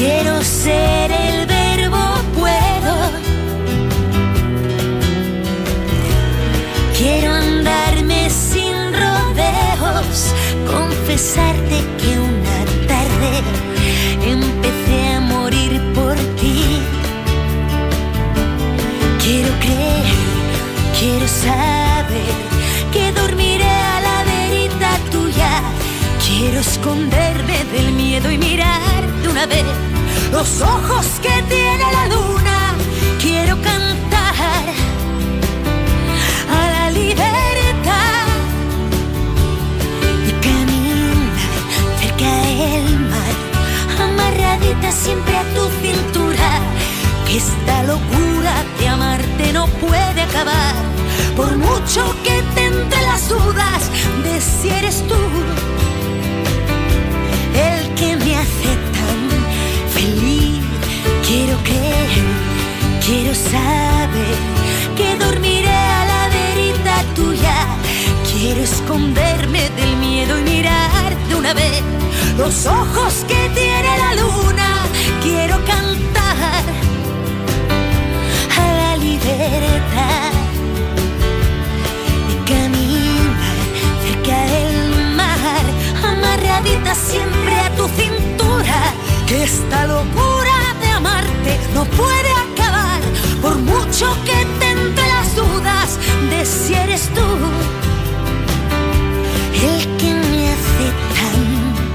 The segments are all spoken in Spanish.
Quiero ser el verbo puedo. Quiero andarme sin rodeos, confesarte que una tarde empecé a morir por ti. Quiero creer, quiero saber que dormiré a la verita tuya. Quiero esconderme del miedo y mirar de una vez los ojos que tiene la luna. Quiero cantar a la libertad y caminar cerca del mar, amarradita siempre a tu cintura. Que esta locura de amarte no puede acabar, por mucho que te entre las dudas de si eres tú el que me hace tan feliz. Quiero creer, quiero saber que dormiré a la verita tuya. Quiero esconderme del miedo y mirar de una vez los ojos que tiene la luna. Quiero cantar a la libertad y caminar cerca del mar, amarradita siempre a tu cintura. Que esta locura de amarte no puede acabar, por mucho que te entre las dudas de si eres tú el que me hace tan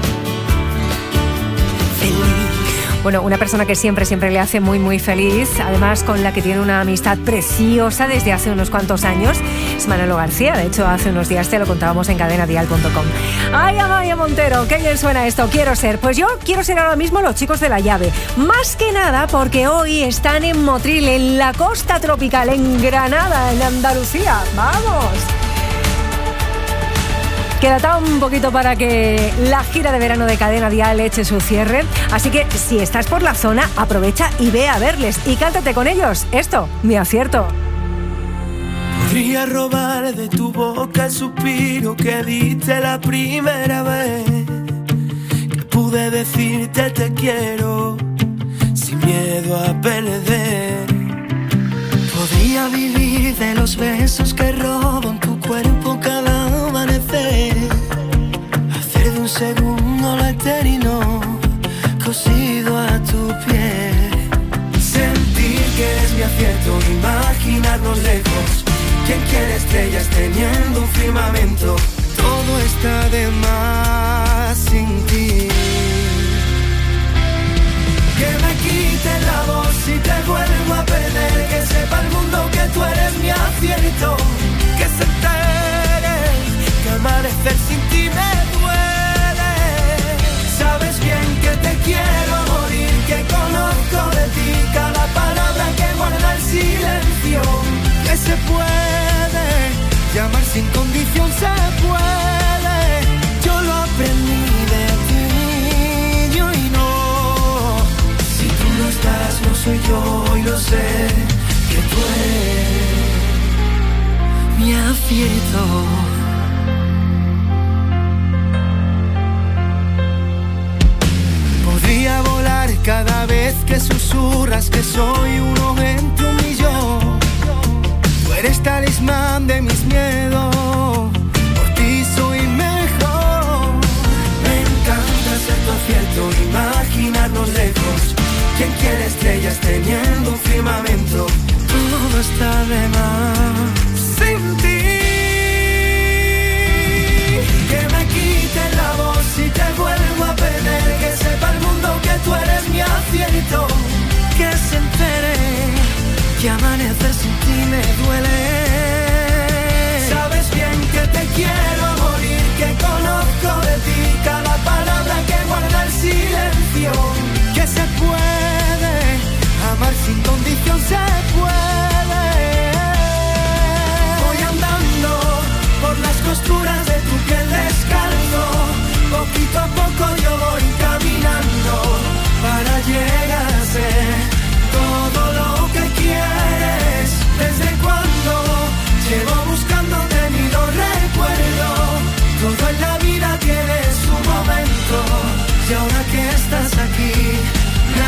feliz. Bueno, una persona que siempre le hace muy feliz, además con la que tiene una amistad preciosa desde hace unos cuantos años, es Manolo García. De hecho, hace unos días te lo contábamos en cadenadial.com. ¡Ay, Amaya Montero! ¡Qué bien suena esto! Quiero ser. Pues yo quiero ser ahora mismo los chicos de La Llave. Más que nada porque hoy están en Motril, en la costa tropical, en Granada, en Andalucía. ¡Vamos! Queda tan poquito para que la gira de verano de Cadena Dial eche su cierre, así que si estás por la zona, aprovecha y ve a verles y cántate con ellos. Esto, Mi Acierto. Podría robar de tu boca el suspiro que diste la primera vez que pude decirte te quiero sin miedo a perder. Podría vivir de los besos que roban tu cuerpo cada amanecer, hacer de un segundo lo eterno cosido a tu piel, sentir que eres mi acierto, imaginarnos lejos. ¿Quién quiere estrellas teniendo un firmamento? Todo está de más sin ti. Que me quite la voz y te vuelvo a perder. Que sepa el mundo que tú eres mi acierto. Que se entere que amanecer sin ti me duele. Sabes bien que te quiero morir, que conozco de ti cada palabra que guarda el silencio. Que se puede llamar sin condición, se puede. Yo lo aprendí de ti, yo y no. Si tú no estás, no soy yo y lo sé, que tú eres mi acierto. Podría volar cada vez que susurras que soy uno entre un millón. Tú eres talismán de mis miedos, por ti soy mejor. Me encanta ser tu acierto, imaginarnos lejos. ¿Quién quiere estrellas teniendo un firmamento? Todo está de más sin ti. Que me quite la voz y te vuelvo a perder. Que sepa el mundo que tú eres mi acierto. Que se entere que amanecer sin ti me duele. Sabes bien que te quiero morir, que conozco de ti cada palabra que guarda el silencio. Que se puede amar sin condición, se puede. Voy andando por las costuras de tu piel descalzo. Poquito a poco yo voy caminando para llegar a ser todo lo que quieres. Desde cuando llevo buscándote ni lo recuerdo. Todo en la vida tiene su momento y ahora que estás aquí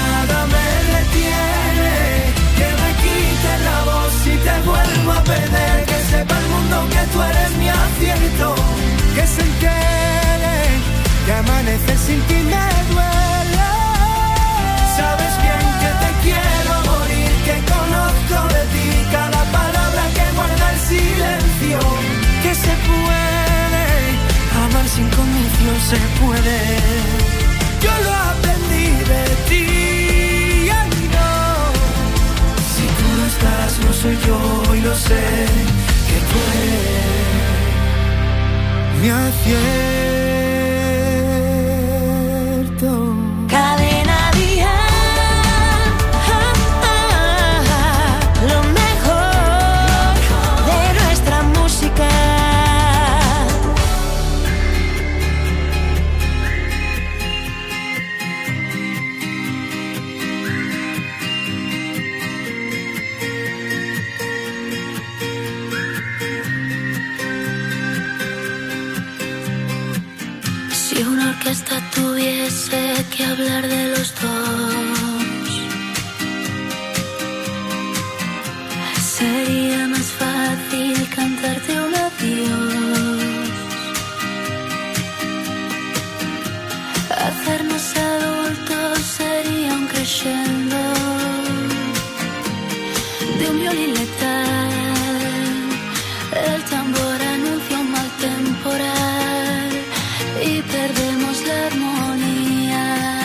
sin ti me duele. Sabes bien que te quiero morir, que conozco de ti cada palabra que guarda el silencio. Que se puede amar sin condición, se puede. Yo lo aprendí de ti. Ay, no. Si tú no estás, no soy yo y lo sé. Que tú eres mi acierto. Cadena Dial, lo mejor de nuestra música. Si una orquesta tuviese que hablar de los dos, sería más fácil cantarte un adiós. Hacernos adultos sería un crescendo de un violín letal. El tambor anuncia un mal temporal y perdemos la armonía.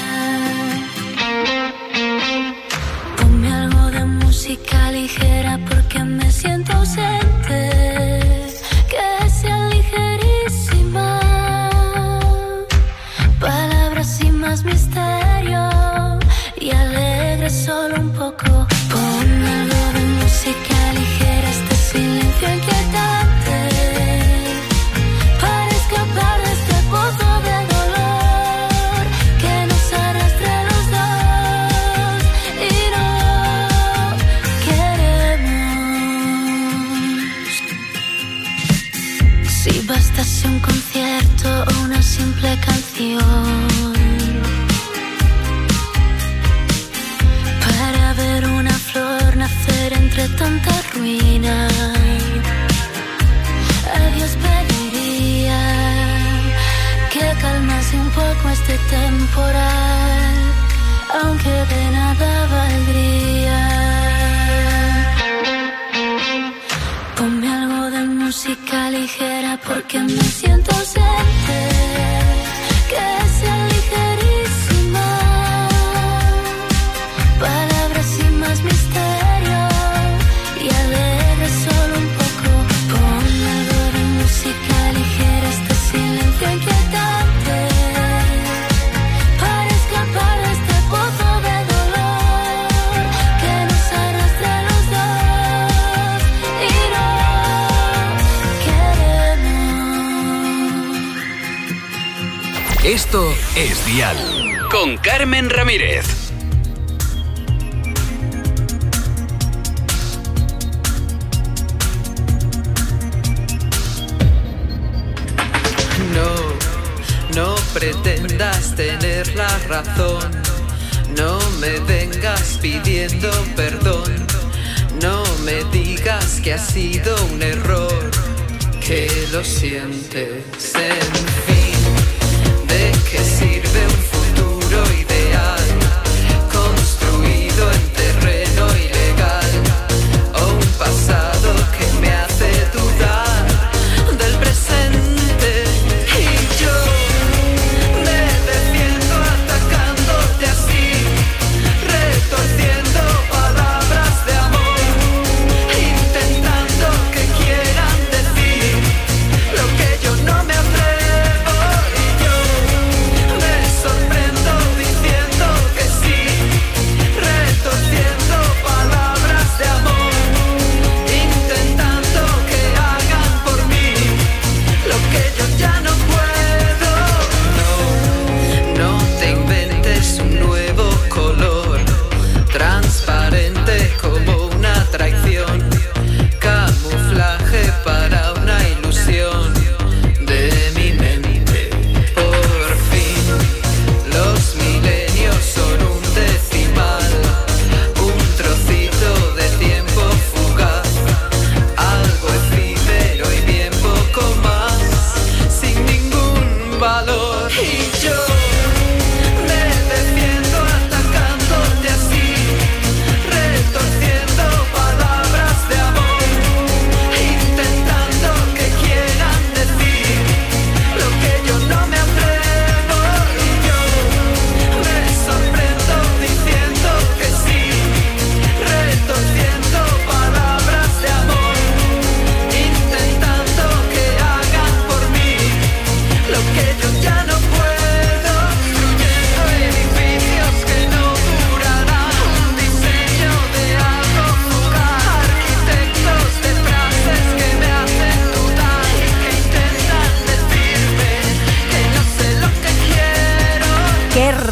Ponme algo de música ligera porque me siento ausente. Que sea ligerísima, palabras sin más misterio y alegre solo un poco. Ponme algo de música ligera, este silencio inquietante, para escapar de este pozo de dolor que nos arrastra a los dos y no queremos. Si bastase un concierto o una simple canción para ver una flor nacer entre tanta ruina, a Dios pediría que calmase un poco este temporal, aunque de nada valdría. Ponme algo de música ligera porque me siento ausente. Que sea ligerísima, palabras sin más misterio y alegre solo un poco. Ponme algo de música ligera, este silencio inquietante, para escapar de este pozo de dolor que nos arrastra a los dos y no queremos. Esto es Dial con Carmen Ramírez. No pretendas tener la razón, no me vengas pidiendo perdón, no me digas que ha sido un error, que lo sientes, en fin. ¿De qué sirve un futuro ideal construido en terreno ilegal, o un pasado que me hace dudar del presente? Y yo me defiendo atacándote así, retorciendo palabras de amor, intentando que quieran decir lo que yo no me atrevo. Y yo me sorprendo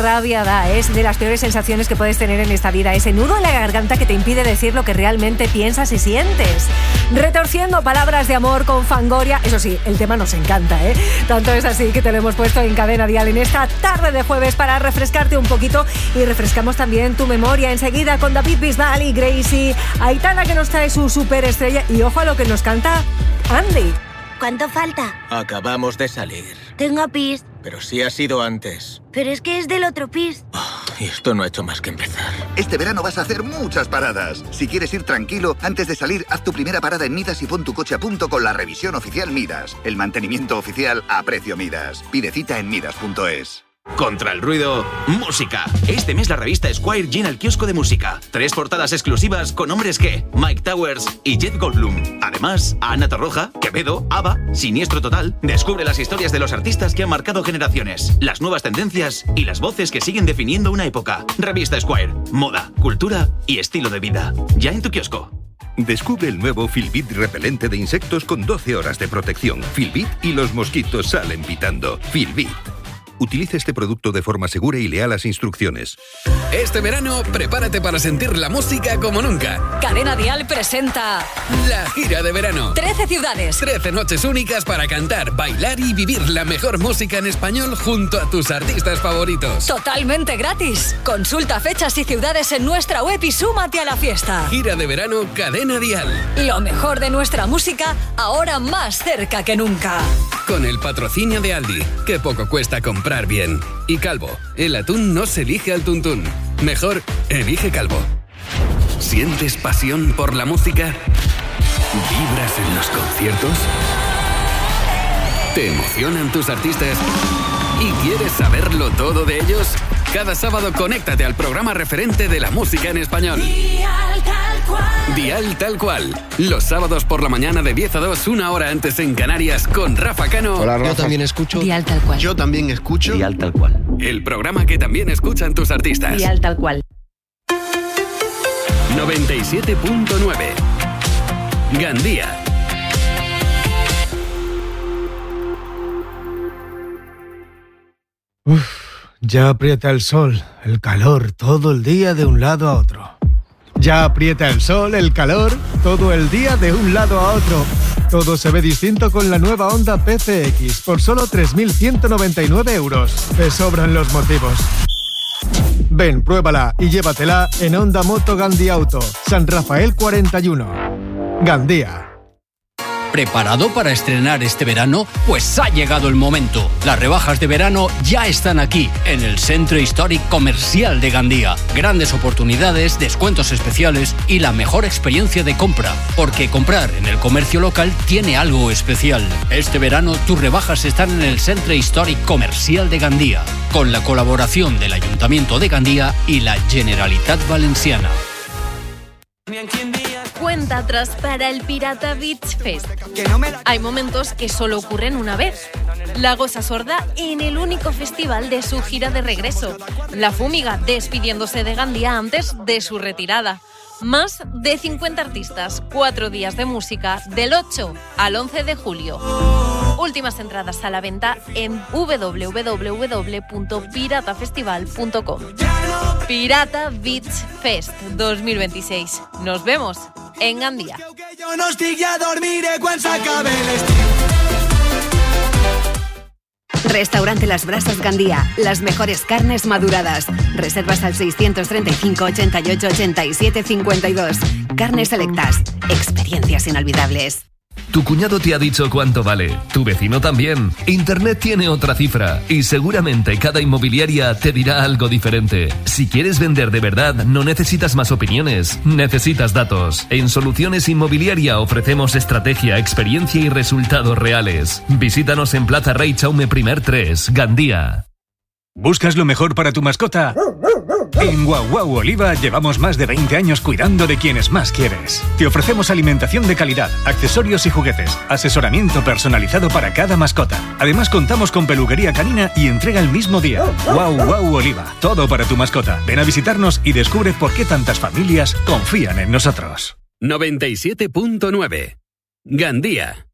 rabia da, es de las peores sensaciones que puedes tener en esta vida, ese nudo en la garganta que te impide decir lo que realmente piensas y sientes. Retorciendo palabras de amor con Fangoria, eso sí, el tema nos encanta, ¿eh? Tanto es así que te lo hemos puesto en Cadena Dial en esta tarde de jueves para refrescarte un poquito, y refrescamos también tu memoria enseguida con David Bisbal y Gracie, Aitana, que nos trae su superestrella, y ojo a lo que nos canta Andy. ¿Cuánto falta? Acabamos de salir. Tengo pis. Pero sí ha sido antes. Pero es que es del otro pis. Y esto no ha hecho más que empezar. Este verano vas a hacer muchas paradas. Si quieres ir tranquilo, antes de salir, haz tu primera parada en Midas y pon tu coche a punto con la revisión oficial Midas. El mantenimiento oficial a precio Midas. Pide cita en midas.es. Contra el ruido, música. Este mes la revista Esquire llena el kiosco de música. 3 portadas exclusivas con hombres que Mike Towers y Jeff Goldblum. Además, Ana Torroja, Quevedo, ABBA, Siniestro Total. Descubre las historias de los artistas que han marcado generaciones, las nuevas tendencias y las voces que siguen definiendo una época. Revista Esquire. Moda, cultura y estilo de vida. Ya en tu kiosco. Descubre el nuevo Filbit repelente de insectos con 12 horas de protección. Filbit y los mosquitos salen pitando. Filbit. Utilice este producto de forma segura y lea las instrucciones. Este verano, prepárate para sentir la música como nunca. Cadena Dial presenta la gira de verano. 13 ciudades. 13 noches únicas para cantar, bailar y vivir la mejor música en español junto a tus artistas favoritos. Totalmente gratis. Consulta fechas y ciudades en nuestra web y súmate a la fiesta. Gira de verano Cadena Dial. Lo mejor de nuestra música, ahora más cerca que nunca. Con el patrocinio de Aldi, que poco cuesta comprar bien. Y Calvo, el atún no se elige al tuntún. Mejor, elige Calvo. ¿Sientes pasión por la música? ¿Vibras en los conciertos? ¿Te emocionan tus artistas? ¿Y quieres saberlo todo de ellos? Cada sábado conéctate al programa referente de la música en español. Dial Tal Cual. Dial Tal Cual. Los sábados por la mañana de 10 a 2, una hora antes en Canarias, con Rafa Cano. Hola, Rafa. Yo también escucho Dial Tal Cual. Yo también escucho Dial Tal Cual. El programa que también escuchan tus artistas. Dial Tal Cual. 97.9 Gandía. Ya aprieta el sol, el calor, todo el día de un lado a otro. Ya aprieta el sol, el calor, todo el día de un lado a otro. Todo se ve distinto con la nueva Honda PCX por solo 3.199 euros. Te sobran los motivos. Ven, pruébala y llévatela en Honda Moto Gandía Auto, San Rafael 41. Gandía. ¿Preparado para estrenar este verano? Pues ha llegado el momento. Las rebajas de verano ya están aquí, en el Centro Histórico Comercial de Gandía. Grandes oportunidades, descuentos especiales y la mejor experiencia de compra. Porque comprar en el comercio local tiene algo especial. Este verano tus rebajas están en el Centro Histórico Comercial de Gandía, con la colaboración del Ayuntamiento de Gandía y la Generalitat Valenciana. Cuenta atrás para el Pirata Beach Fest. Hay momentos que solo ocurren una vez. La Gosa Sorda en el único festival de su gira de regreso. La Fúmiga despidiéndose de Gandía antes de su retirada. Más de 50 artistas, 4 días de música del 8 al 11 de julio. Últimas entradas a la venta en www.piratafestival.com. Pirata Beach Fest 2026. Nos vemos en Gandía. Jo no estic a dormir quan s'acabe l'estiu. Restaurante Las Brasas Gandía, las mejores carnes maduradas. Reservas al 635 88 87 52. Carnes selectas, experiencias inolvidables. Tu cuñado te ha dicho cuánto vale, tu vecino también. Internet tiene otra cifra y seguramente cada inmobiliaria te dirá algo diferente. Si quieres vender de verdad, no necesitas más opiniones, necesitas datos. En Soluciones Inmobiliaria ofrecemos estrategia, experiencia y resultados reales. Visítanos en Plaza Rey Chaume I 3, Gandía. ¿Buscas lo mejor para tu mascota? En Guau Guau Oliva llevamos más de 20 años cuidando de quienes más quieres. Te ofrecemos alimentación de calidad, accesorios y juguetes, asesoramiento personalizado para cada mascota. Además contamos con peluquería canina y entrega el mismo día. Guau Guau Oliva, todo para tu mascota. Ven a visitarnos y descubre por qué tantas familias confían en nosotros. 97.9 Gandía.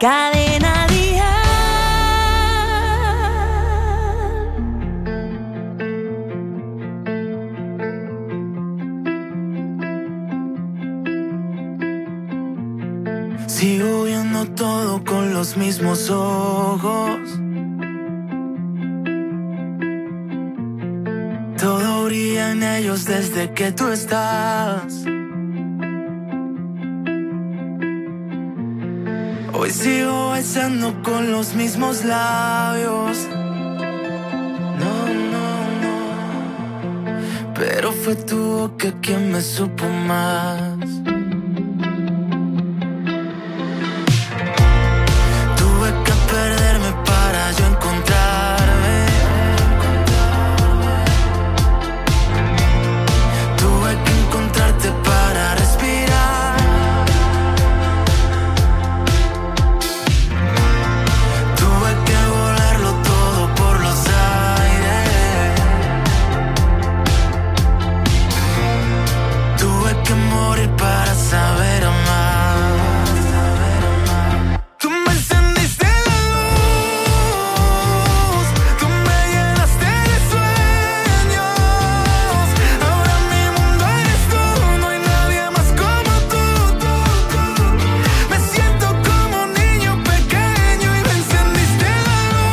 Cadena Dial. Sigo viendo todo con los mismos ojos. Todo brilla en ellos desde que tú estás. Hoy sigo besando con los mismos labios. No, pero fue tu boca quien me supo más. Tuve que perderme para yo encontrarme. Tuve que encontrarte para respirar. Tuve que volarlo todo por los aires. Tuve que morir para saber amar. Tú me encendiste la luz, tú me llenaste de sueños. Ahora mi mundo eres tú, no hay nadie más como tú. Me siento como un niño pequeño y me encendiste la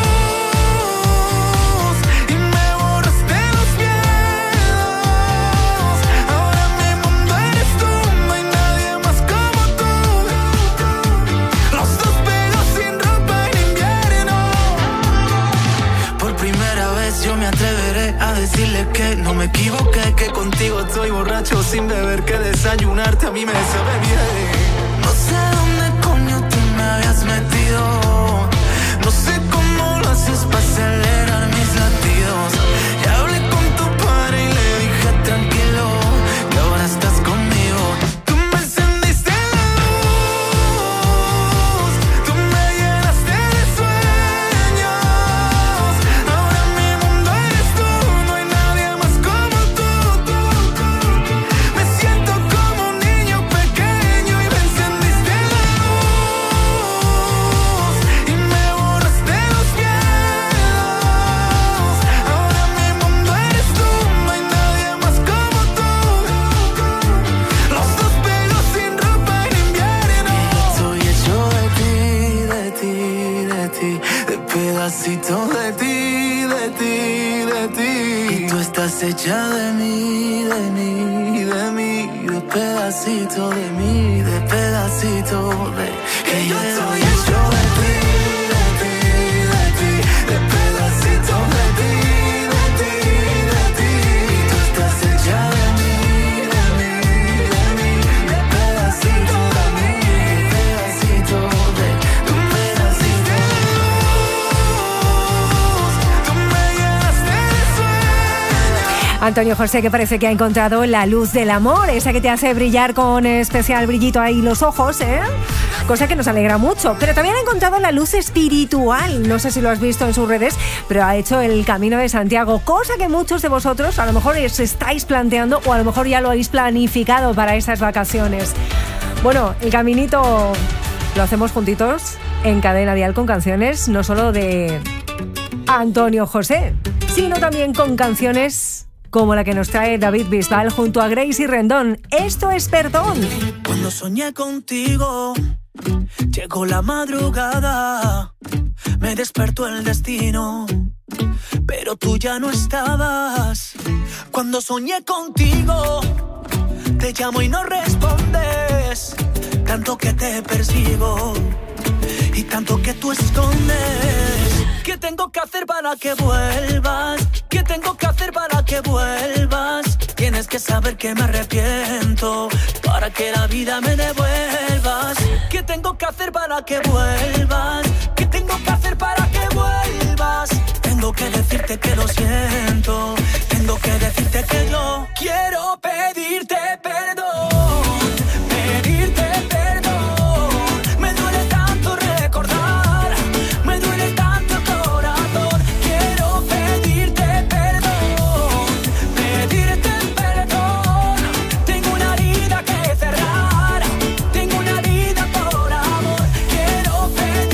luz y me borraste los miedos. Ahora mi mundo eres tú, no hay nadie más como tú. Los dos pegados sin ropa en invierno. Por primera vez yo me atreveré a decirle que no me equivoqué, que contigo estoy borracho sin beber, que desayunarte a mí me sabe bien. No sé dónde coño tú me habías metido, no sé cómo lo haces para acelerar mis latidos. Ya hablé con tu padre y le dije tranquilo, que ahora estás conmigo. Tú me encendiste la luz, tú me llenaste de sueños. Ahora mi mundo eres tú, no hay nadie más como tú. Me siento como un niño pequeño y me encendiste la luz y me borraste los miedos. Ahora mi mundo eres tú, no hay nadie más como tú. Los dos pegados sin ropa en invierno. Estoy hecho de ti, de ti, de ti, de pedacitos de ti, de ti, de ti. Y tú estás hecha de mí, de mí, de mí, de pedacito de mí, de pedacito de. Que yo estoy hecho de ti, de ti, de ti, de pedacitos de ti, de ti, de ti. Y tú estás hecha de mí, de mí, de mí, de pedacito de mí, de pedacito de. Tú me naciste de luz, tú me llenaste de sueños. Antonio José, que parece que ha encontrado la luz del amor, esa que te hace brillar con especial brillito ahí los ojos, ¿eh? Cosa que nos alegra mucho. Pero también ha encontrado la luz espiritual. No sé si lo has visto en sus redes, pero ha hecho el Camino de Santiago, cosa que muchos de vosotros a lo mejor os estáis planteando o a lo mejor ya lo habéis planificado para estas vacaciones. Bueno, el caminito lo hacemos juntitos en Cadena Dial con canciones no solo de Antonio José, sino también con canciones como la que nos trae David Bisbal junto a Gracie Rendón. Esto es Perdón. Cuando soñé contigo, llegó la madrugada, me despertó el destino, pero tú ya no estabas. Cuando soñé contigo, te llamo y no respondes, tanto que te persigo y tanto que tú escondes. ¿Qué tengo que hacer para que vuelvas? ¿Qué tengo que hacer para que vuelvas? Tienes que saber que me arrepiento para que la vida me devuelvas. ¿Qué tengo que hacer para que vuelvas? ¿Qué tengo que hacer para que vuelvas? Tengo que decirte que lo siento, tengo que decirte que yo quiero pedirte perdón, pedirte perdón. Me duele tanto recordar, me duele tanto el corazón. Quiero pedirte perdón, pedirte perdón. Tengo una herida que cerrar, tengo una herida por amor. Quiero pedirte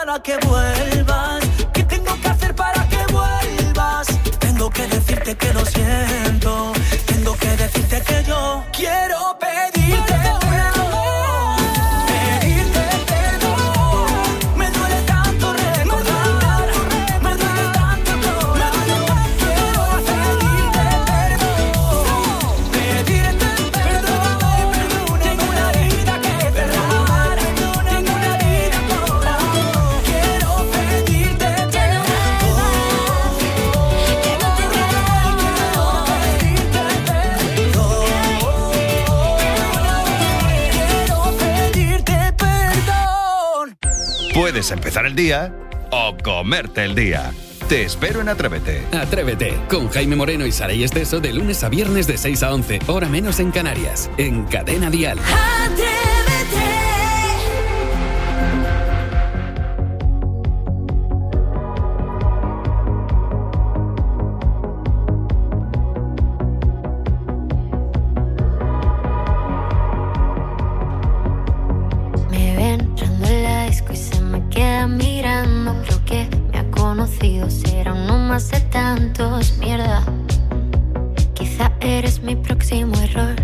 para que vuelvas. ¿Qué tengo que hacer para que vuelvas? Tengo que decirte que lo siento. Tengo que decirte que yo quiero pedirte perdón. Puedes empezar el día o comerte el día. Te espero en Atrévete. Atrévete, con Jaime Moreno y Saray Esteso de lunes a viernes de 6 a 11, hora menos en Canarias, en Cadena Dial. Me ven entrando en la disco y se me queda mirando. Creo que me ha conocido, será uno más de tantos. Mierda, quizá eres mi próximo error.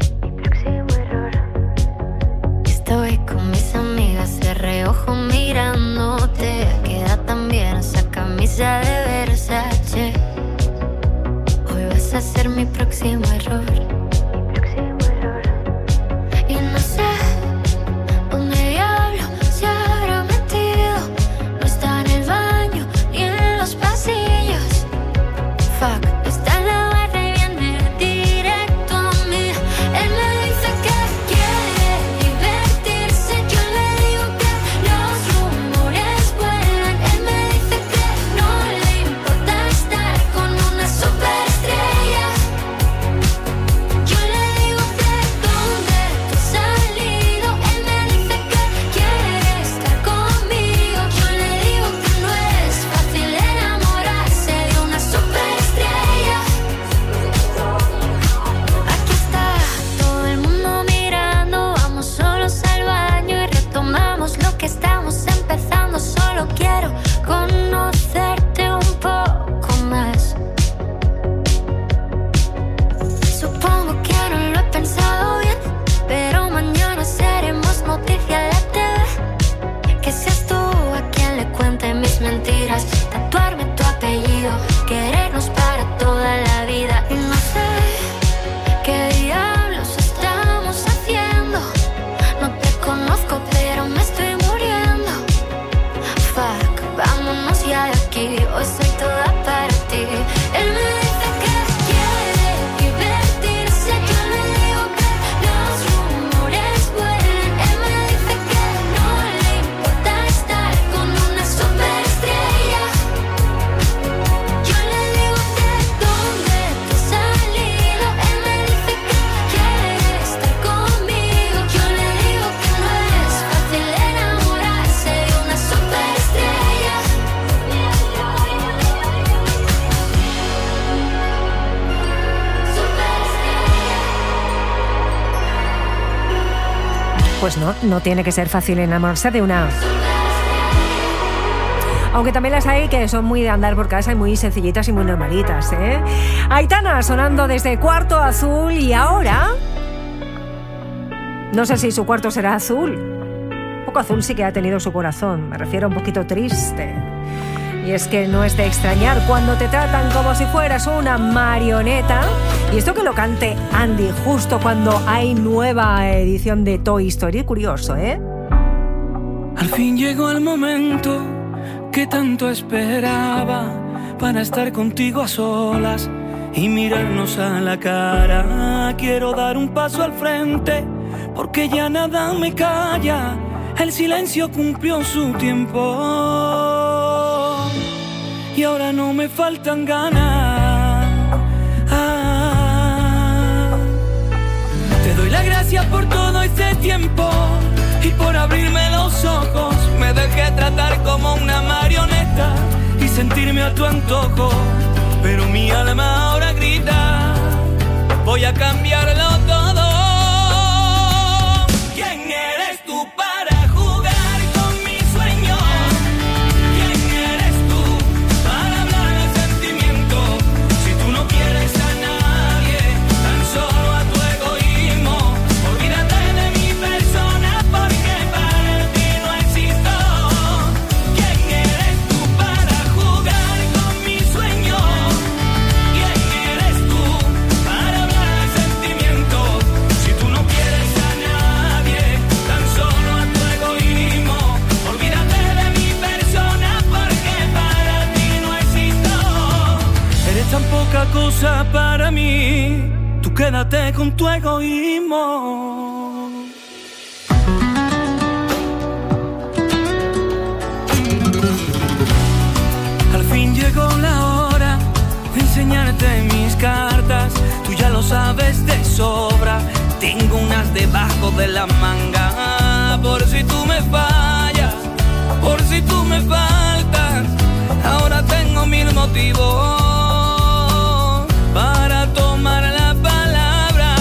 Estoy con mis amigas de reojo mirándote. Queda tan bien esa camisa de Versace. Hoy vas a ser mi próximo error. Y no sé dónde diablo se habrá metido. No está en el baño ni en los pasillos. Fuck, está en la barra y viene directo a mí. Él me dice que quiere divertirse. Yo le digo que los rumores vuelan. Él me dice que no le importa estar con una superestrella. Yo le digo que dónde tú has salido. Él me dice que quiere estar conmigo. Yo le digo que no es fácil enamorarse de una superestrella. Aquí está todo el mundo mirando. Vamos solos al baño y retomamos lo que estamos empezando. Solo quiero conocerte un poco más. Supongo que no lo he pensado bien, pero mañana seremos noticia en la TV. Que seas tú a quien le cuente mis mentiras. Tatuarme tu apellido, querernos para toda la vida. Y no sé qué diablos estamos haciendo. No te conozco, pero me estoy muriendo. Fuck, vámonos ya de aquí. Hoy soy toda para ti. Él me dice que quiere divertirse. Yo le digo que los rumores vuelan. Él me dice que no le importa estar con una superestrella. Yo le digo que dónde tú has salido. Él me dice que quiere estar conmigo. Yo le digo que no es fácil enamorarse de una superestrella. Pues no tiene que ser fácil enamorarse de una. Aunque también las hay que son muy de andar por casa y muy sencillitas y muy normalitas, ¿eh? Aitana sonando desde Cuarto Azul y ahora... No sé si su cuarto será azul. Un poco azul sí que ha tenido su corazón. Me refiero a un poquito triste. Y es que no es de extrañar cuando te tratan como si fueras una marioneta. Y esto que lo cante Andy justo cuando hay nueva edición de Toy Story. Curioso, ¿eh? Al fin llegó el momento que tanto esperaba para estar contigo a solas y mirarnos a la cara. Quiero dar un paso al frente porque ya nada me calla. El silencio cumplió su tiempo y ahora no me faltan ganas. Te doy las gracias por todo este tiempo y por abrirme los ojos. Me dejé tratar como una marioneta y sentirme a tu antojo, pero mi alma ahora grita: voy a cambiarlo todo. ¿Quién eres tú para jugar con mis sueños? poca cosa para mí. Tú quédate con tu egoísmo. Al fin llegó la hora de enseñarte mis cartas. Tú ya lo sabes de sobra. Tengo unas debajo de la manga. Por si tú me fallas, por si tú me faltas. Ahora tengo 1000 motivos para tomar la palabra.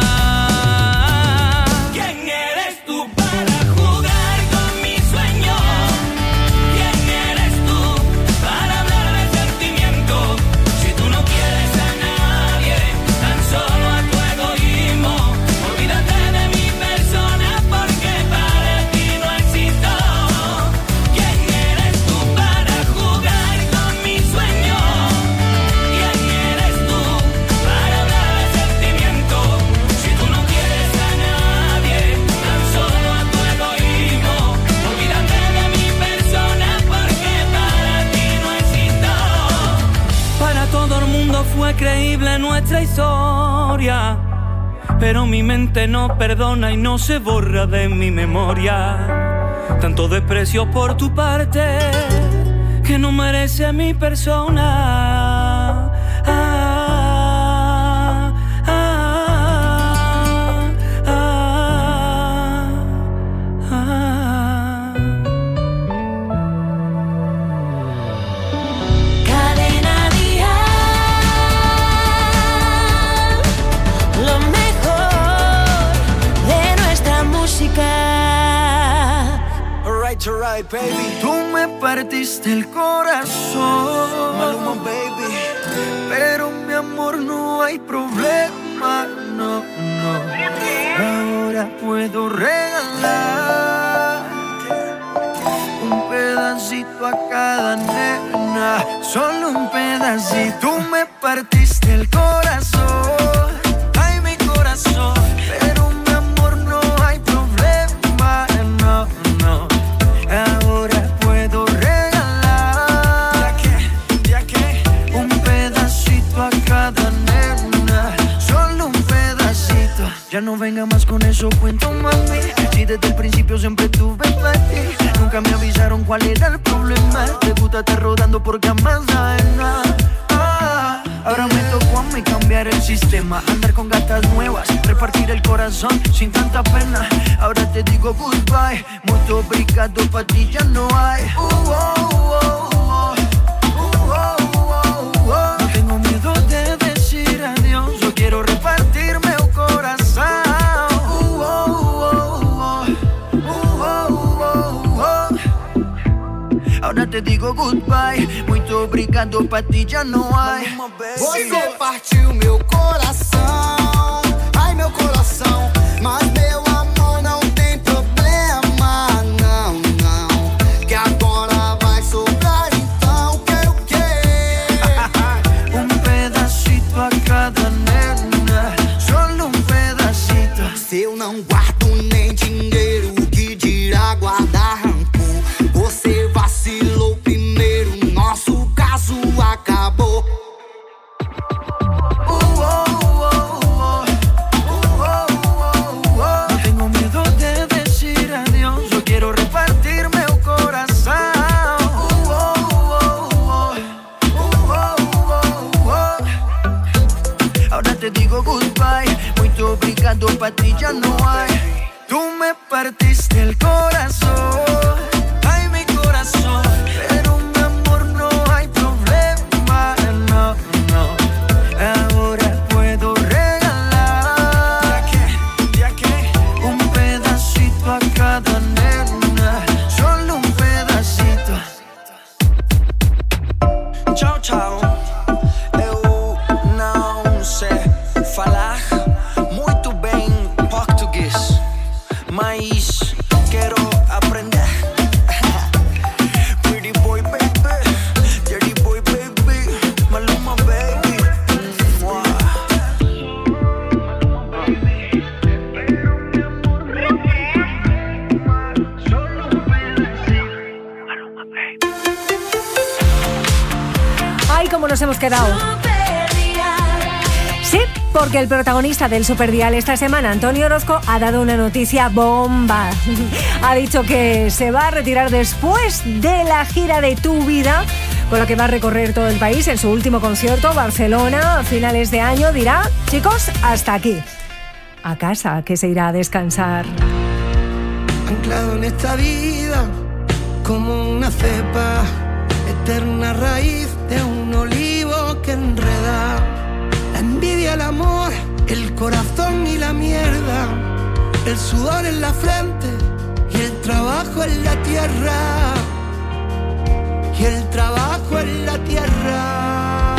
¿Quién eres tú para jugar con mi sueño? ¿Quién eres tú para hablar de sentimiento? Si tú no quieres a nadie, tan solo a tu egoísmo. Olvídate de mi persona porque para ti no existo. ¿Quién eres tú para jugar con mi sueño? ¿Quién eres tú para hablar de sentimiento? Si tú no quieres a nadie, tan solo a tu egoísmo. Olvídate de mi persona porque para ti no existo. Para todo el mundo fue creíble nuestra historia, pero mi mente no perdona y no se borra de mi memoria. Tanto desprecio por tu parte que no merece mi persona. Cadena Dial, lo mejor de nuestra música. Alright, baby. Tú me partiste el corazón, Maluma, baby. Pero mi amor, no hay problema, no, no. Ahora puedo regalar un pedacito a cada nena, solo un pedacito. Tú me partiste el corazón, ay, mi corazón. Pero mi amor, no hay problema, no, no. Ahora puedo regalar un pedacito a cada nena, solo un pedacito. Ya no venga más con eso, cuento, mami. Si desde el principio siempre tuve para ti, nunca me avisaron cuál era el problema. Te gusta estar rodando por camas ajenas. Ahora me tocó a mí cambiar el sistema, andar con gatas nuevas, repartir el corazón sin tanta pena. Ahora te digo goodbye, mucho obrigado, pa' ti ya no hay. No tengo miedo de decir adiós, yo quiero repartirme el corazón. Ahora te digo goodbye, muito obrigado, pa' ti já não há. Você partiu meu coração, ai meu coração, mas meu amor não tem problema, não, não. Que agora vai sobrar, então quero o quê? Pedacito a cada nena, solo pedacito. Se eu não guardo nem dinheiro, que dirá guardar rancor? Você vacilou primeiro, nosso caso acabou. No tengo miedo de decir adiós, yo quiero repartirme el corazón. Ahora te digo goodbye, muito obrigado, pa' ti ya no hay. Tú me partiste el corazón, ay, mi corazón. Pero mi amor, no hay problema, no, no. Ahora puedo regalar un pedacito a cada nena, solo un pedacito. Tchau, tchau. Eu não sei falar muito bem português, mas quero aprender. Pretty boy baby, dirty boy baby, Maluma baby. Ay, cómo nos hemos quedado. Sí, porque el protagonista del Superdial esta semana, Antonio Orozco, ha dado una noticia bomba. Ha dicho que se va a retirar después de la gira de Tu Vida, con la que va a recorrer todo el país en su último concierto, Barcelona, a finales de año. Dirá, chicos, hasta aquí. A casa, que se irá a descansar. Anclado en esta vida, como una cepa, eterna raíz de un olivo que enreda. La envidia, el amor, el corazón y la mierda, el sudor en la frente y el trabajo en la tierra. Y el trabajo en la tierra.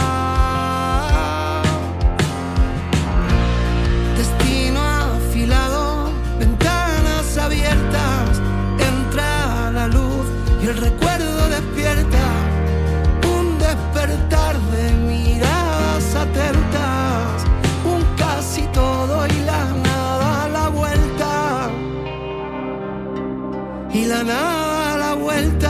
Destino afilado, ventanas abiertas, entra la luz y el recuerdo despierta. Un despertar de miradas atentas, un casi todo y la nada a la vuelta. Y la nada a la vuelta.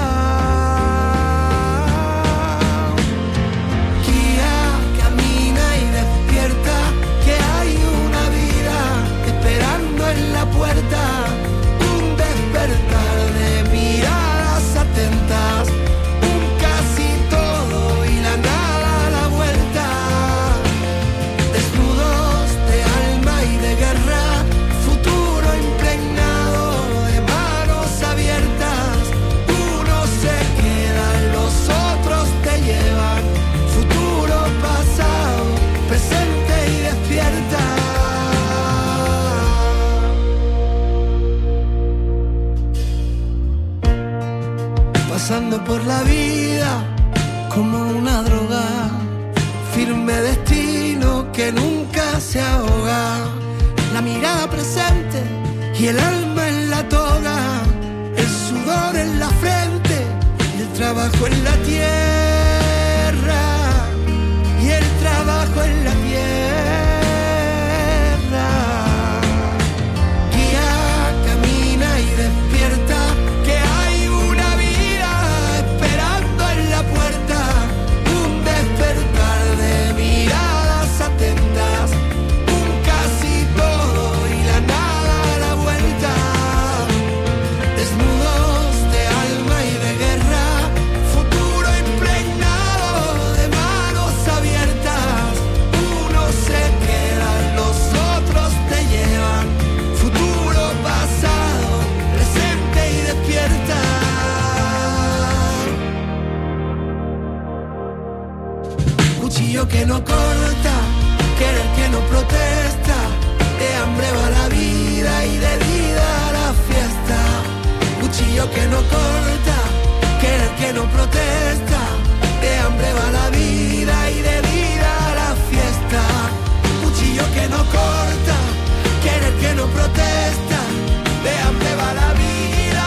Un despertar de miradas atentas, un casi todo y la nada a la vuelta. Desnudos de alma y de guerra, futuro impregnado de manos abiertas. Uno se queda, los otros te llevan. Futuro, pasado, presente y despierta. Pasando por la vida como una droga, firme destino que nunca se ahoga. La mirada presente y el alma en la toga, el sudor en la frente y el trabajo en la tierra. Y el trabajo en la tierra. Guía, camina y despierta. Que no corta, querer que no protesta, de hambre va la vida y de vida la fiesta. Cuchillo que no corta, querer que no protesta, de hambre va la vida y de vida la fiesta. Cuchillo que no corta, querer que no protesta, de hambre va la vida.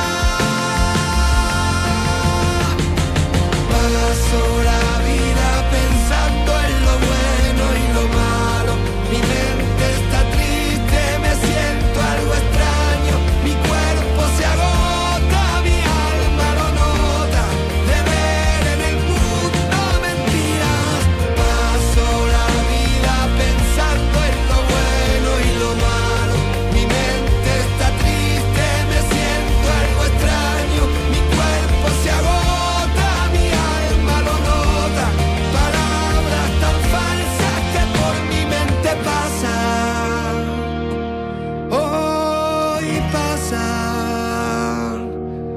Paso la vida pensando en lo bueno y lo malo. Mi mente está triste, me siento algo extraño. Mi cuerpo se agota, mi alma lo nota. De ver en el mundo mentiras. Paso la vida pensando en lo bueno y lo malo. Mi mente está triste, me siento algo extraño. Mi cuerpo se agota, mi alma lo nota. Palabras tan falsas que por mi mente pasan. Hoy pasan.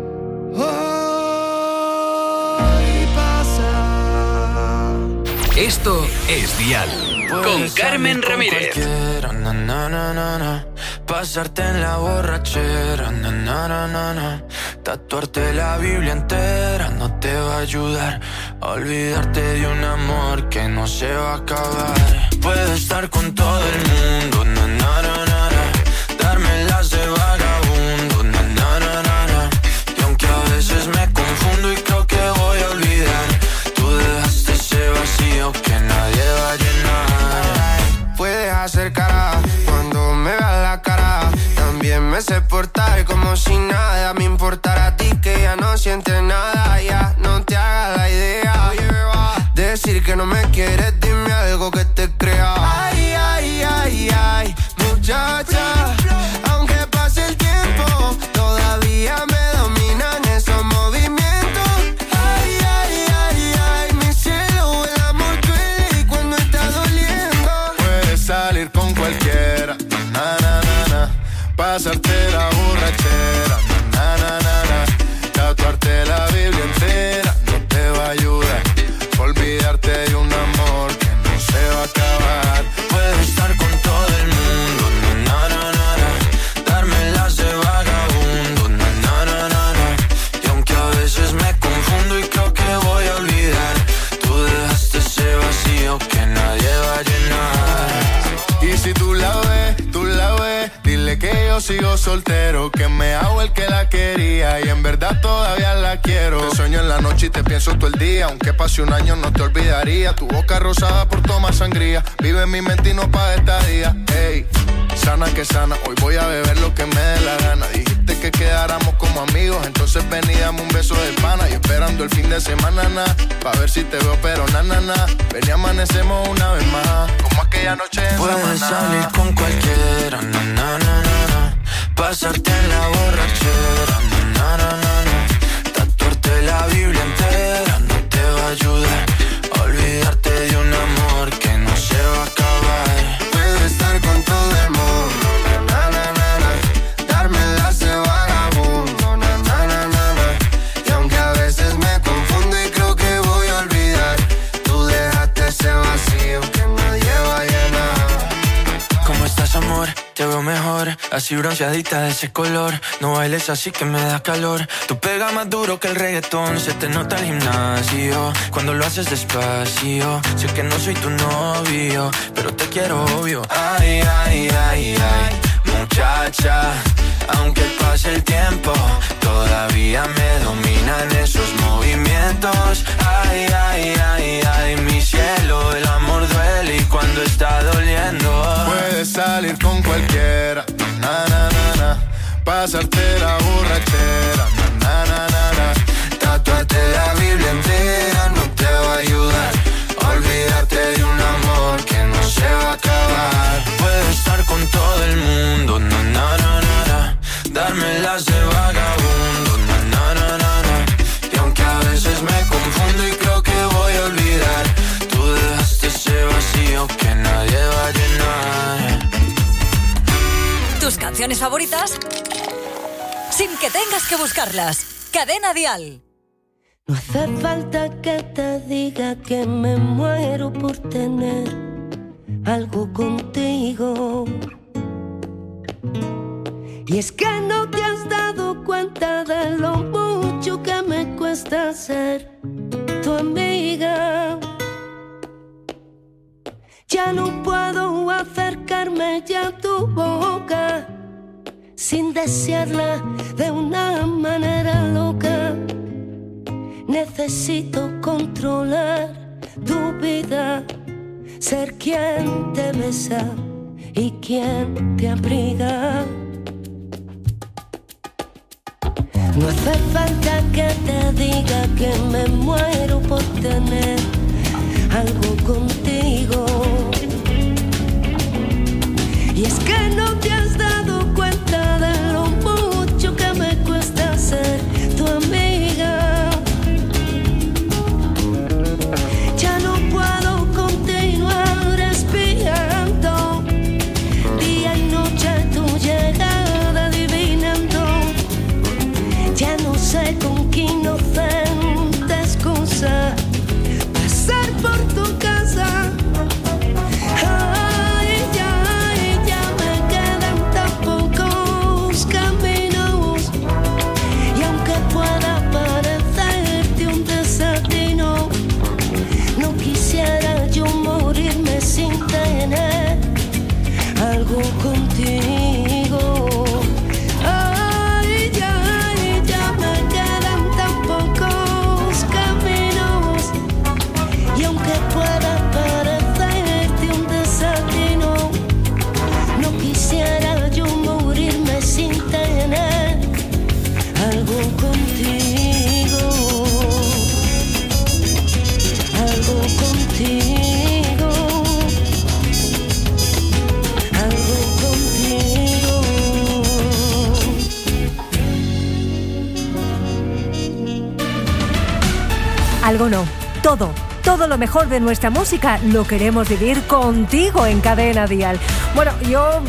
Hoy pasan. Esto es Dial con Carmen Ramírez. Na, na, na, na, na. Pasarte en la borrachera, na, na, na, na, na. Tatuarte la Biblia entera no te va a ayudar a olvidarte de un amor que no se va a acabar. Puedo estar con todo el mundo, na, na, na, na, na. Darme las de vagabundo, na, na, na, na, na. Y aunque a veces me confundo y creo que voy a olvidar, tú dejaste ese vacío que nadie va a llenar. Puedes hacer cara cuando me veas la cara. También me sé portar como si nada me importara a ti, que ya no sientes nada. Ya no te hagas la idea. Decir que no me quieres, dime algo que te crea. Ay, ay. pasarte la borrachera, na, na, na, na. Tatuarte la Biblia entera no te va a ayudar. Olvidarte de un amor que no se va a acabar. Puedo estar con todo el mundo, na, na, na, na. Darme las de vagabundo, na, na, na, na, na. Y aunque a veces me confundo y creo que voy a olvidar, tú dejaste ese vacío que nadie va a llenar. Y si tú la ves, dile que yo sigo soltero, que me hago el que la quería y en verdad todavía la quiero. Te sueño en la noche y te pienso todo el día, aunque pase un año no te olvidaría. Tu boca rosada por tomar sangría, vive en mi mente y no pa' estadía. Ey, sana que sana, hoy voy a beber lo que me dé la gana. Dijiste que quedáramos como amigos, entonces ven y dame un beso de pana. Y esperando el fin de semana, na, pa' ver si te veo, pero na, na, na. Ven y amanecemos una vez más, como aquella noche en Puedes Samaná. salir con cualquiera, na, na, na, na, na. Pasarte en la borrachera, na, na, na, na. Tatuarte la Biblia entera no te va a ayudar. Olvidarte de un amor que no se va a acabar. Puedo estar con todo el mundo, na, na, na, na. Darme las de vagabundo, na, na, na, na, na. Y aunque a veces me confundo y creo que voy a olvidar, tú dejaste ese vacío que nadie va a llenar. ¿Cómo estás, amor? Te veo mejor, así bronceadita de ese color. No bailes así que me da calor. Tú pegas más duro que el reggaetón. Se te nota el gimnasio cuando lo haces despacio. Sé que no soy tu novio, pero te quiero obvio. Ay, ay, ay, ay, muchacha. Aunque pase el tiempo, todavía me dominan esos movimientos. Ay, ay, ay, ay, mi cielo. El amor duele y cuando está doliendo. Puedes salir con cualquiera, na, na, na, na. Pasarte la borrachera, na, na, na, na. Tatuarte la Biblia entera no te va a ayudar. Olvidarte de un amor que no se va a acabar. Puedo estar con todo el mundo, na, na, na, na, na. Darme las de vagabundo, na, na, na, na, na. Y aunque a veces me confundo y creo que voy a olvidar, tú dejaste ese vacío que nadie va a llenar. Tus canciones favoritas sin que tengas que buscarlas. Cadena Dial. No hace falta que te diga que me muero por tener algo contigo. Y es que no te has dado cuenta de lo mucho que me cuesta ser tu amiga. Ya no puedo acercarme ya a tu boca sin desearla de una manera loca. Necesito controlar tu vida, ser quien te besa y quien te abriga. No hace falta que te diga que me muero por tener algo contigo. Y es que no te has dado cuenta de lo mucho que me cuesta ser tu amiga. Ya no puedo continuar espiando día y noche tu llegada adivinando. Ya no sé con qué inocente excusa pasar por tu casa. Ay, ya me quedan tan pocos caminos. Y aunque pueda parecerte un desatino, no quisiera yo morirme sin tener algo contigo. Ay, ya me quedan tan pocos caminos. Y aunque pueda parecerte un desatino, no quisiera yo morirme sin tener algo contigo. Algo contigo. Algo contigo. Algo no, todo lo mejor de nuestra música lo queremos vivir contigo en Cadena Dial. Bueno, yo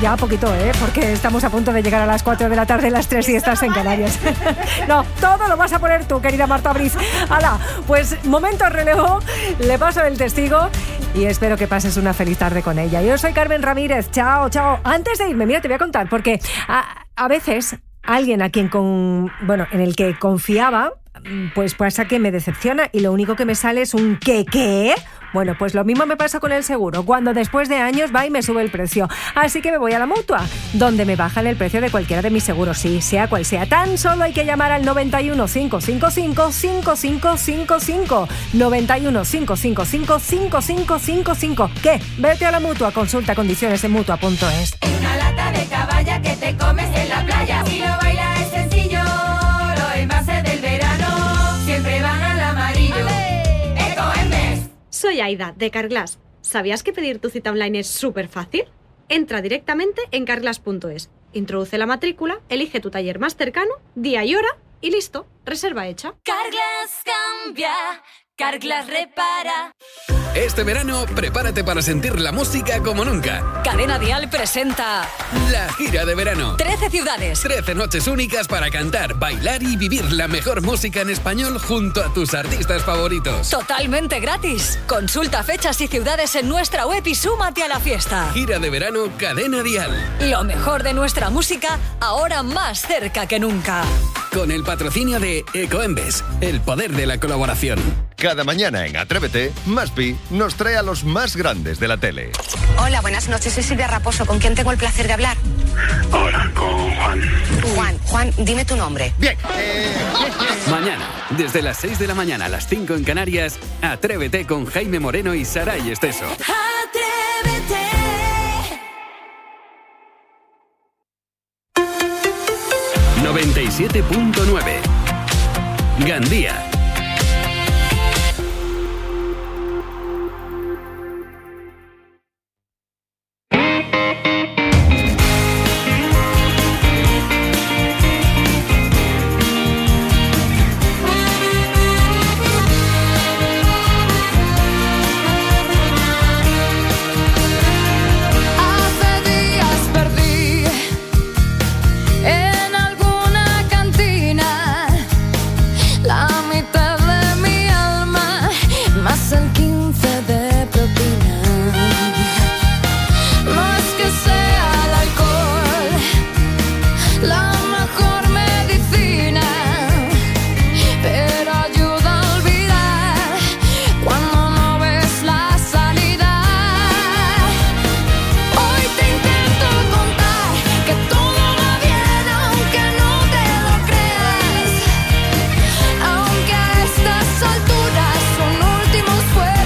Ya poquito, porque estamos a punto de llegar a las 4 de la tarde, las 3 y estás en Canarias. No, todo lo vas a poner tú, querida Marta Briz. ¡Hala! Pues momento relevo, le paso el testigo y espero que pases una feliz tarde con ella. Yo soy Carmen Ramírez. Chao, chao. Antes de irme, mira, te voy a contar, porque a veces alguien en el que confiaba, pues pasa que me decepciona y lo único que me sale es un ¿qué? Bueno, pues lo mismo me pasa con el seguro, cuando después de años va y me sube el precio. Así que me voy a la Mutua, donde me bajan el precio de cualquiera de mis seguros, sí, sea cual sea. Tan solo hay que llamar al 91 555 5555. 91 555 5555. ¿Qué? Vete a la Mutua, consulta condiciones en Mutua.es. Una lata de caballa que te comes en la playa. Si lo bailas es sencillo, los envases del verano siempre van al amarillo. Ecoembes. Soy Aida, de Carglass. ¿Sabías que pedir tu cita online es súper fácil? Entra directamente en carglass.es, introduce la matrícula, elige tu taller más cercano, día y hora y listo, reserva hecha. Carglass cambia, Carglass repara. Este verano, prepárate para sentir la música como nunca. Cadena Dial presenta La gira de verano. 13 ciudades. 13 noches únicas para cantar, bailar y vivir la mejor música en español junto a tus artistas favoritos. Totalmente gratis. Consulta fechas y ciudades en nuestra web y súmate a la fiesta. Gira de verano Cadena Dial. Lo mejor de nuestra música, ahora más cerca que nunca. Con el patrocinio de Ecoembes, el poder de la colaboración. Cada mañana en Atrévete, Maspi nos trae a los más grandes de la tele. Hola, buenas noches, soy Silvia Raposo. ¿Con quién tengo el placer de hablar? Hola, con Juan. Juan, dime tu nombre. Bien. Mañana, desde las 6 de la mañana a las 5 en Canarias, Atrévete con Jaime Moreno y Saray Esteso. Atrévete. 97.9 Gandía. Aunque a estas alturas un último esfuerzo.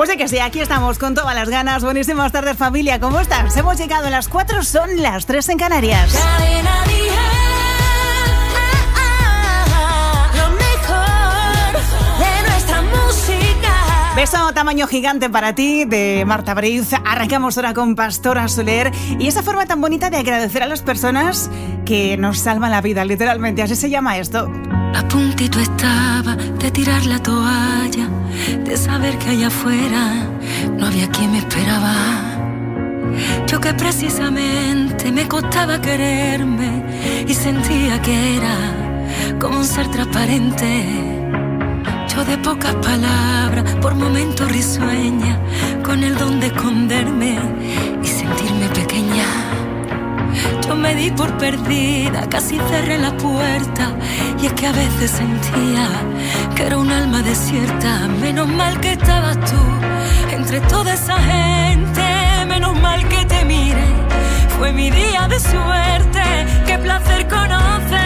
Pues sí que sí, aquí estamos con todas las ganas. Buenísimas tardes, familia, ¿cómo estás? Hemos llegado a las 4, son las 3 en Canarias. Lo mejor de nuestra música. Beso tamaño gigante para ti, de Marta Briz. Arrancamos ahora con Pastora Soler y esa forma tan bonita de agradecer a las personas que nos salvan la vida, literalmente, así se llama esto. A puntito estaba de tirar la toalla, de saber que allá afuera no había quien me esperaba. Yo que precisamente me costaba quererme y sentía que era como un ser transparente. Yo de pocas palabras, por momentos risueña, con el don de esconderme y sentirme pequeña. Yo me di por perdida, casi cerré la puerta, y es que a veces sentía que era un alma desierta. Menos mal que estabas tú entre toda esa gente, menos mal que te miré, fue mi día de suerte, qué placer conocerte.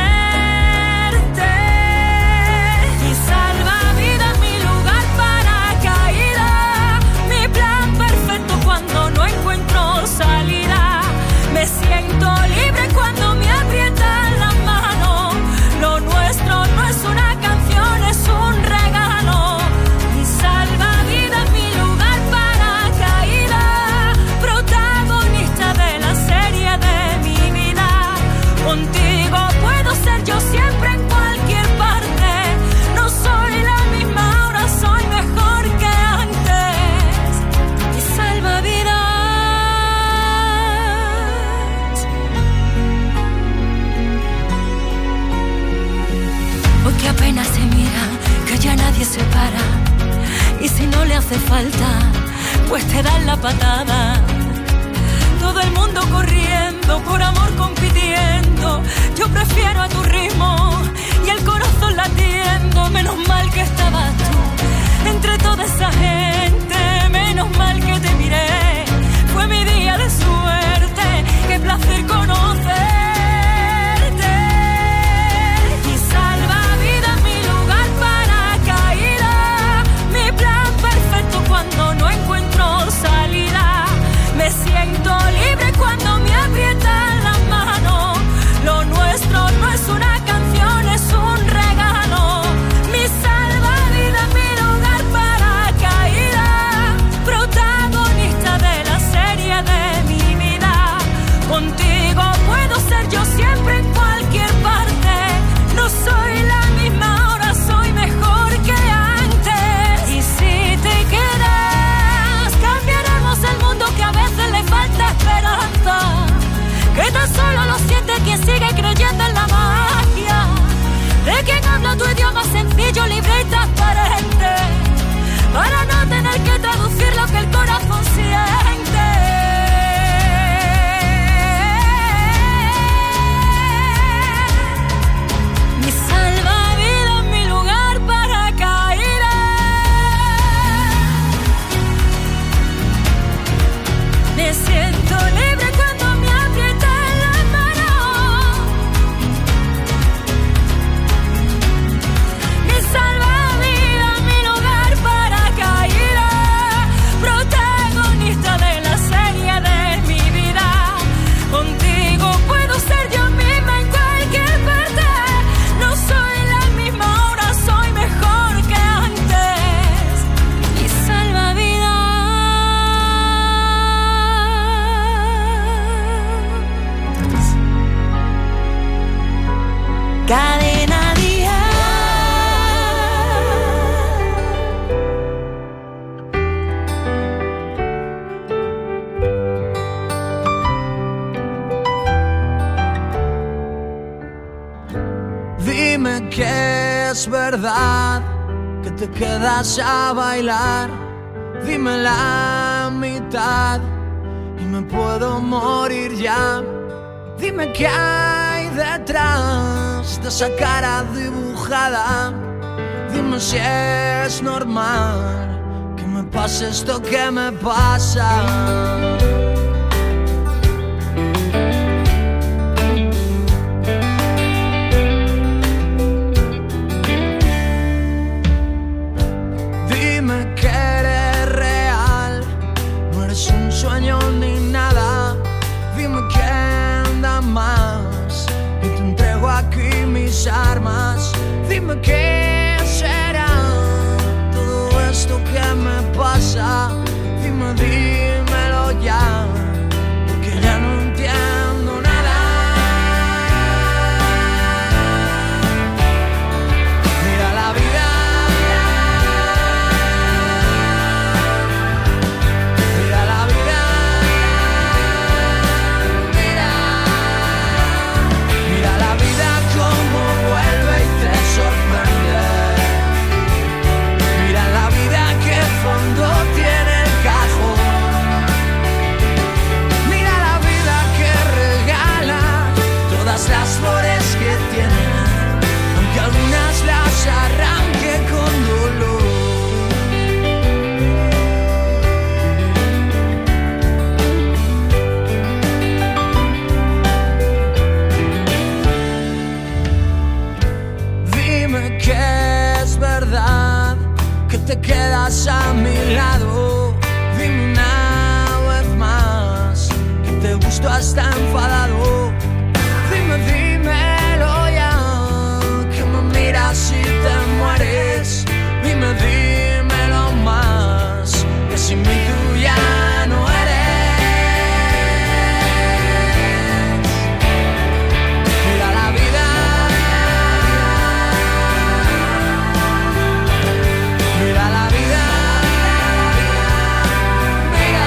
Mi salvavidas, mi lugar para caída, mi plan perfecto cuando no encuentro salida. Me siento libre cuando me aprietan las manos. Lo nuestro no es una canción, es un regalo. Mi salvavidas, mi lugar para caída, protagonista de la serie de mi vida. Contigo puedo ser yo siempre en cualquier parte. No soy la misma, ahora soy mejor que antes. Mi salvavidas. Que apenas se mira, que ya nadie se para, y si no le hace falta, pues te dan la patada. Todo el mundo corriendo, por amor compitiendo, yo prefiero a tu ritmo y el corazón latiendo. Menos mal que estabas tú entre toda esa gente, menos mal que te miré, fue mi día de suerte, qué placer conocerte. Cuando no encuentro salida, me siento libre cuando me aprietan las manos. Lo nuestro no es una canción, es un regalo. Mi salvavidas, mi lugar para caída, protagonista de la serie de mi vida. Contigo puedo ser yo siempre en cualquier parte. No soy la misma, ahora soy mejor que antes. Y si te quedas, cambiaremos el mundo que a veces le falta esperanza. Que tan solo lo siente quien sigue creyendo en la magia de quien habla tu idioma sencillo, libre y transparente, para no tener que traducir lo que el corazón siente. Mi salvavidas, mi lugar para caída. Me siento libre cuando me aprietan las manos. Mi salvavidas, mi lugar para caída, protagonista de la serie de mi vida. Contigo puedo ser yo misma en cualquier parte. No soy la misma, ahora soy mejor que antes. Mi salvavidas. Cadena Dial. Dime que es verdad que te quedas a bailar. Dime la mitad y me puedo morir ya. Dime qué hay detrás de esa cara dibujada. Dime si es normal que me pase esto que me pasa. Dime que eres real. eres un sueño ni nada. Dime quién da más y te entrego aquí mis armas. Dime qué será todo esto que me pasa. Dime, dímelo ya, porque ya no entiendo nada. Mira la vida, mira la vida, mira la vida como vuelve y te sorprende. Mira la vida que fondo tiene el cajón. Mira la vida que regala todas las flores que tiene, aunque algunas las arranque con dolor. Dime que es verdad que te quedas a mi lado. Dime una vez más que te gusto hasta enfadado. Dime, dímelo ya, que me miras y te mueres. Dime, dímelo más, que sin mí tú ya no eres. Mira la vida, mira la vida, mira.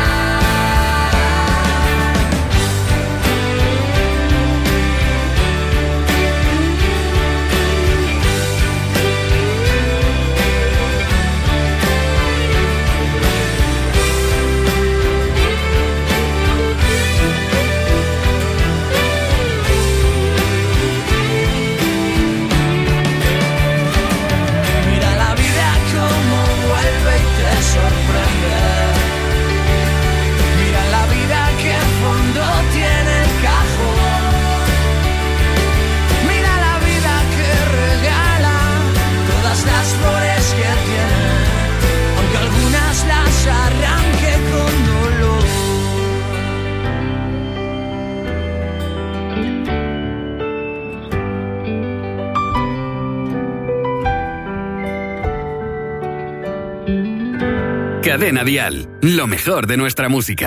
Mira la vida como vuelve y te sorprende. Mira la vida que fondo tiene el cajón. Mira la vida que regala todas las flores que tiene, aunque algunas las arranque con dolor. Cadena Dial, lo mejor de nuestra música.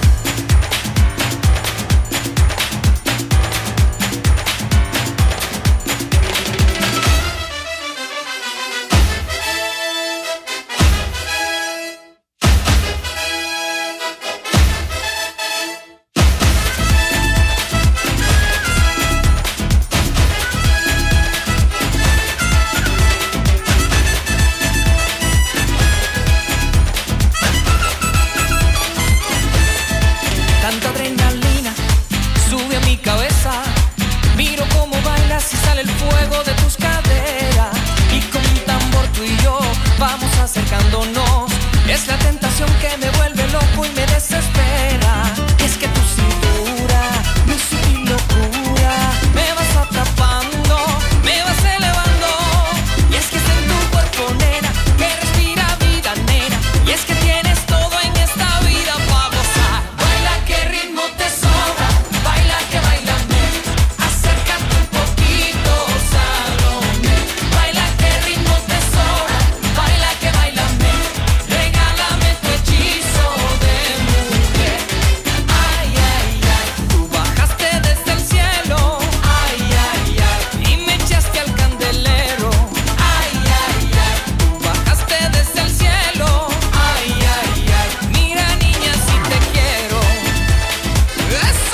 Tanta adrenalina sube a mi cabeza. Miro cómo bailas y sale el fuego de tus caderas. Y con un tambor tú y yo vamos acercándonos. Es la tentación que me vuelve loco y me desespera. Es que tu cintura, mi sutil locura, me vas atrapando, me vas elevando. Y es que es en tu cuerpo, nena, que respira vida, nena. Y es que tienes todo en esta vida para gozar. Baila que ritmo te sobra, baila que bailame. Acércate un poquito, Salomé. Baila que ritmo te sobra, baila que bailame. Regálame tu hechizo de mujer. Ay, ay, ay, tú bajaste desde el cielo. Ay, ay, ay, y me echaste al candelero. Ay, ay, ay, tú bajaste desde el cielo. Ay, ay, ay, mira niña si te quiero. Eso.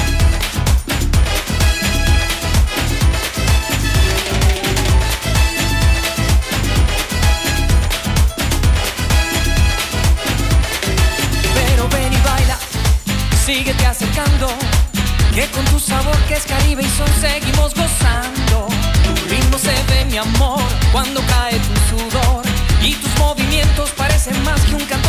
Pero ven y baila, síguete acercando, que con tu sabor que es Caribe y son seguimos gozando. Tu ritmo se ve, mi amor, cuando cae tu sudor, y tus movimientos parecen más que un canto